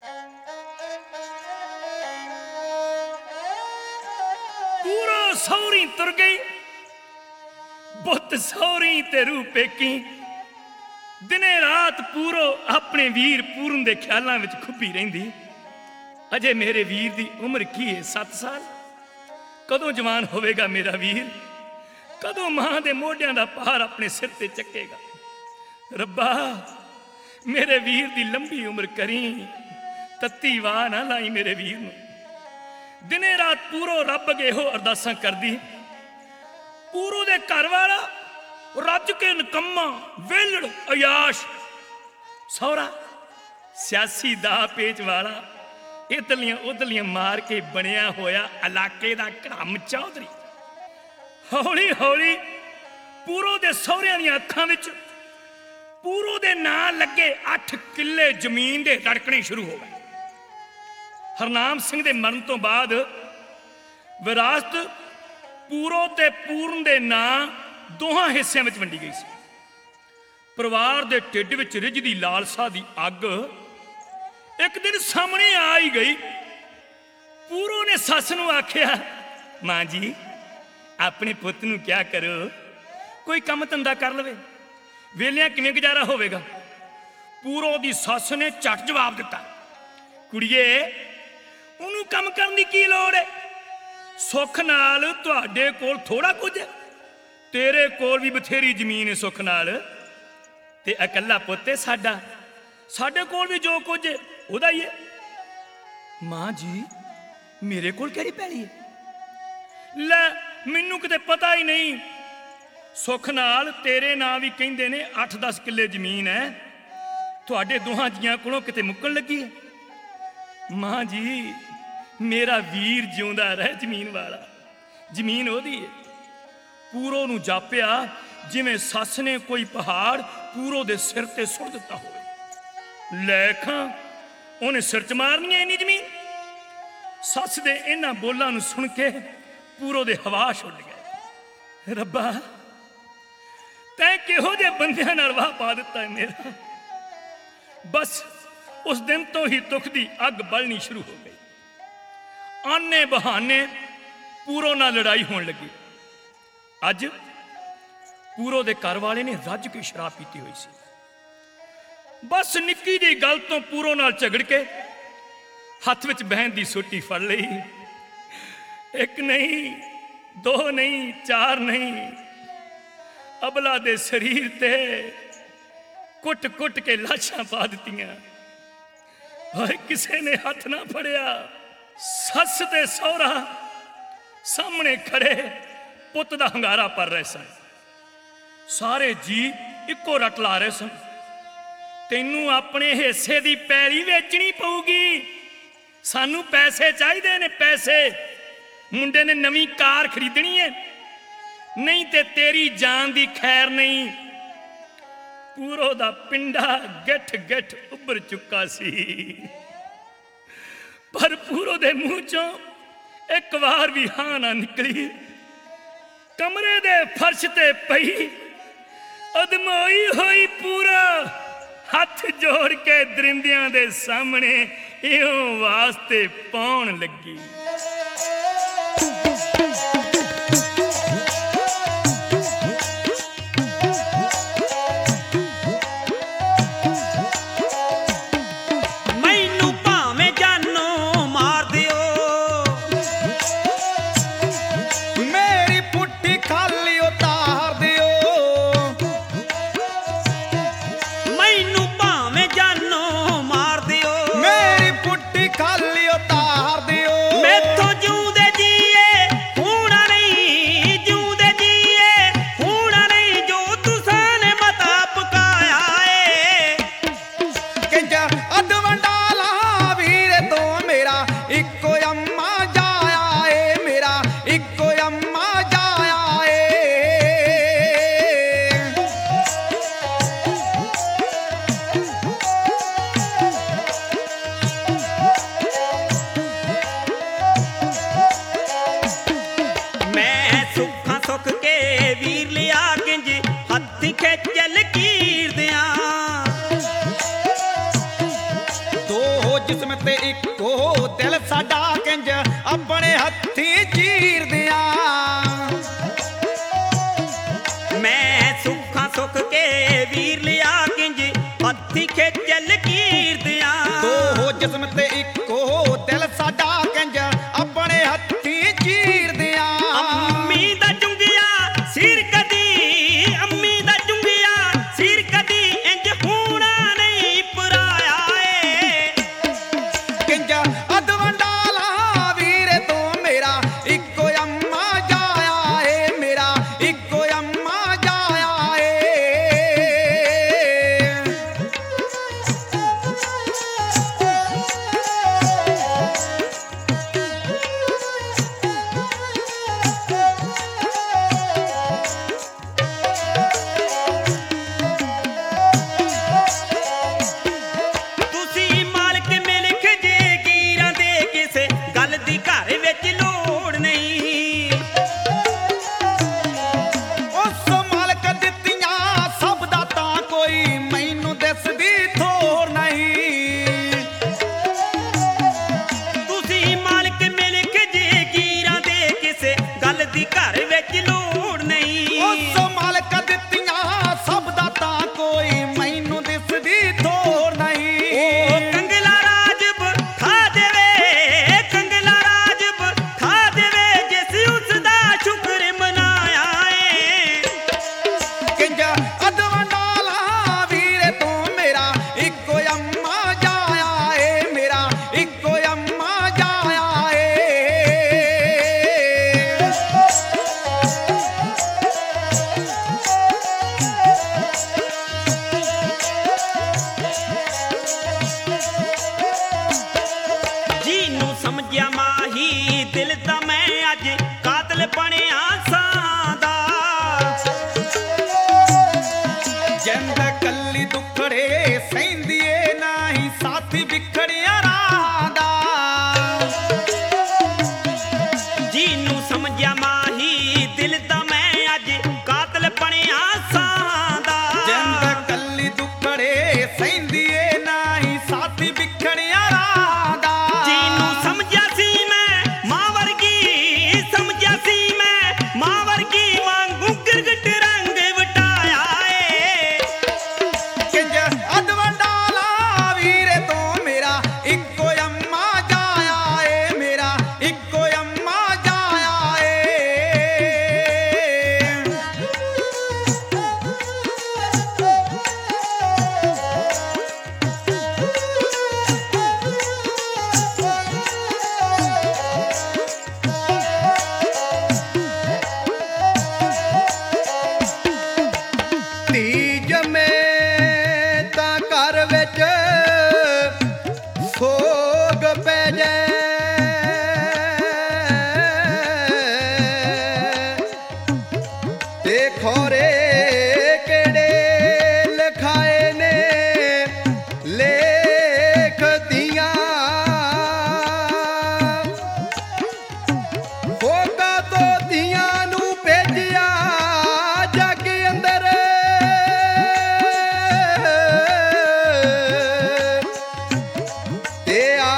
पूरो सौरी तुर गई, बुत सौरी ते रूह पेकी। दिने रात पूरो अपने वीर पूरन दे ख्यालों विच खुपी रहिंदी। अजे मेरे वीर दी उम्र की है 7 साल। कदों जवान होवेगा मेरा वीर, कदों मां दे मोढियां दा भार अपने सिर ते चकेगा। रब्बा मेरे वीर दी लंबी उम्र करी, तत्ती वाह ना लाई मेरे वीर नूं। दिने रात पूरो रब अगे हो अरदासां करदी। पूरो दे घर वाला रज के नकम्मा वेलड़ अयाश, सौरा सियासी दा पेच वाला, इधलियां उधलियां मार के बनया होया इलाके दा घड़म चौधरी। हौली हौली पूरो दे सौहरियां दी अखां विच पूरो दे नां लगे 8 किले जमीन दे रड़कने शुरू हो गए। हरनाम सिंह दे मरण तो बाद विरासत पूरो ते पूरन दे नां दोहां हिस्सियां विच वंडी गई सी। परिवार दे ढिड विच रिझदी लालसा दी अग एक दिन सामने आ ही गई। पूरो ने सस नूं आखिया, मां जी अपने पुत नूं क्या करो, कोई काम धंधा कर लवे, वेलियां किवें गुजारा होवेगा। पूरो दी सस ने झट जवाब दिता, कुड़िए उन्होंने काम करने की की लोड़ है? सुख नाल तुहाडे कोल थोड़ा कुछ है, तेरे कोल भी बथेरी जमीन है सुख नाल, ते अकल्ला पुत्त है साडा, साडे कोल भी जो कुछ है उहदा ही है। मां जी मेरे कोल केड़ी पैली है? लै मैनू किते पता ही नहीं। सुख नाल तेरे नां भी कहिंदे ने 8-10 किले जमीन है, तुहाडे दोहां जियां कोलों किते मुक्कण लगी है। मां जी मेरा वीर जिउंदा रहे जमीन वाला, जमीन ओदी है। पूरो नूं जापिया जिवें सस ने कोई पहाड़ पूरो दे सिर ते सुट दिता होवे। लैखां उन्हें सिर च मारनी है इन्नी जमीन। सस दे इन्हां बोलां नूं सुन के पूरो दे हवाश उड़ गए। रब्बा तैं किहो जे बंदियां नाल वाह पा दिता है मेरा। बस उस दिन तो ही दुख दी अग बलनी शुरू हो गई। आने बहाने पूरो नाल लड़ाई होने लगी। अज पूरो दे घर वाले ने रज के शराब पीती हुई सी। बस निक्की जी गल तो पूरो नाल झगड़ के हथ विच बहन दी सोटी फड़ लई। एक नहीं, 2 नहीं, 4 नहीं, अबला दे शरीर ते कुट कुट के लाशां पा दित्तियां। और किसे ने हाथ ना फड़िया। सस ते सौरा सामने खड़े पुत दा हंगारा पर रहे सन। सारे जी इको रट ला रहे सन, तैनू अपने हिस्से दी पैली वेचनी पऊगी, सानू पैसे चाहिए ने पैसे। मुंडे ने नवी कार खरीदनी है, नहीं ते तेरी जान दी खैर नहीं। पूरो दा पिंडा गठ गठ उभर चुका सी, पर पूरो दे मुंह चों एक बार भी हां ना निकली। कमरे दे फर्श ते पई अदमोई होई पूरा हथ जोड़ के दरिंदियां दे सामने इहों वास्ते पाउण लगी। जिस्म ते इक्को दिल साडा किंज अपने हत्थी चीर दिया। मैं सुखा सुख के वीर लिया किंज हत्थी खेचल कीर दिया। दो जिस्म ते इक्को दिल साडा किंज अपने हत्थी चीर दिया। अम्मी दा चुंगिया सिर कदी, अम्मी दा चुंगिया सिर कदी इंज होना नहीं पराया ए। किंज अदवंडाला वीर तू मेरा इक्को अम्मा जाया है, मेरा इक्को अम्मा जाया है। ਤੁਸੀਂ ਮਾਲਕ ਮਿਲਖ ਜੇ ਗੀਰਾਂ ਦੇ ਕਿਸੇ ਗੱਲ ਦੀ ਘਰ ਵਿੱਚ ਲੋੜ ਨਹੀਂ। ਉਸ ਮਾਲਕ ਦਿੱਤੀਆਂ ਸਭ ਦਾ ਤਾਂ ਕੋਈ ਮੈਨੂੰ ਦਿਸਦੀ ਥੋੜ ਨਹੀਂ। ਤੁਸੀਂ ਮਾਲਕ ਮਿਲਖ ਜੇ ਗੀਰਾਂ ਦੇ ਕਿਸੇ ਗੱਲ ਦੀ ਘਰ ਵਿੱਚ ਲੋੜ ਨਹੀਂ। ਉਸ ਮਾਲਕ ਦਿੱਤੀਆਂ ਸਭ ਦਾ ਤਾਂ ਕੋਈ ਮੈਨੂੰ ਦਿਸਦੀ ਥੋੜ ਨਹੀਂ। ਉਹ ਕੰਗਲਾ ਰਾਜਬ ਖਾ ਦੇਵੇ, ਕੰਗਲਾ ਰਾਜਬ ਖਾ ਦੇਵੇ ਜਿਸ ਉਸ ਦਾ ਸ਼ੁਕਰ ਮਨਾਇਆ ਏ। ਕਿੰਜ ਅਦਵੰਡਾਲਾ ਵੀਰ ਤੂੰ ਮੇਰਾ ਇੱਕੋ ਅੰਮਾ ਜਾਇਆ ਏ, ਮੇਰਾ ਇੱਕੋ ਅੰਮਾ ਜਾਇਆ ਏ। ਜਿਹਨੂੰ ਸਮਝਿਆ ਮਾਹੀ ਦਿਲ ਦਾ ਮੈਂ ਅੱਜ ਕਾਤਲ ਬਣਿਆ ਸਾਂ ਦਾ। ਜਿੰਦ ਕੱਲੀ ਦੁਖੜੇ ਸਹਿੰਦੀ ਏ ਨਹੀਂ ਸਾਥੀ ਵਿਖੜਿਆ ਰਾਹ ਦਾ। ਜਿਹਨੂੰ ਸਮਝਿਆ ਮਾਹੀ ਦਿਲ ਦਾ ਮੈਂ ਅੱਜ ਕਾਤਲ ਬਣਿਆ ਸਾਂ ਦਾ। ਜਿੰਦ ਕੱਲੀ ਦੁਖੜੇ ਸਹਿੰਦੀ ਏ ਨਹੀਂ ਸਾਥੀ ਵਿਖੜਿਆ ਰਾਹ ਦਾ। ਜਿਹਨੂੰ ਸਮਝਿਆ ਸੀ ਮੈਂ ਮਾਂ ਵਰਗੀ, ਸਮਝਿਆ ਸੀ ਮੈਂ ਮਾਂ ਵਰਗੀ ਵਾਂਗੂ ਗਿਰਗਟ ਰੰਗ ਵਟਾਇਆ ਏ। ਕਿੰਜ ਅਦਵੰਡਾਲਾ ਵੀਰ ਤੂੰ ਮੇਰਾ ਇੱਕੋ ਅੰਮਾ ਜਾਇਆ ਏ, ਮੇਰਾ ਇੱਕੋ ਅੰਮਾ ਜਾਇਆ ਏ। ਧੀ ਜੰਮੇ ਤਾਂ ਘਰ ਵਿੱਚ ਸੋਗ ਪੈ ਜਾਏ। ਤੇ ਖੋਰੇ ਕਿਹੜੇ ਲਿਖਾਏ ਨੇ ਲੇਖ ਦੀਆਂ। ਹੋਗਾ ਤੋਂ ਧੀਆਂ ਨੂੰ ਭੇਜਿਆ ਜੱਗ ਅੰਦਰ। ਤੇ